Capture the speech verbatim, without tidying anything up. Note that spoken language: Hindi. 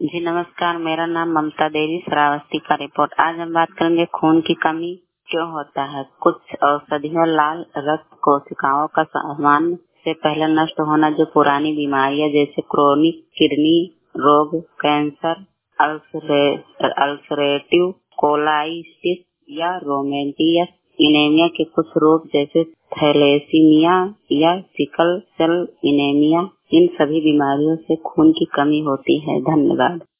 जी नमस्कार, मेरा नाम ममता देवी श्रावस्ती का रिपोर्ट। आज हम बात करेंगे खून की कमी क्यों होता है। कुछ औषधियों लाल रक्त कोशिकाओं का सामान्य से पहले नष्ट होना, जो पुरानी बीमारियां जैसे क्रोनिक किडनी रोग, कैंसर, अल्सरेटिव कोलाइटिस या रोमेटियस इनेमिया के कुछ रोग जैसे थैलेसीमिया या सिकल सेल इनेमिया, इन सभी बीमारियों से खून की कमी होती है। धन्यवाद।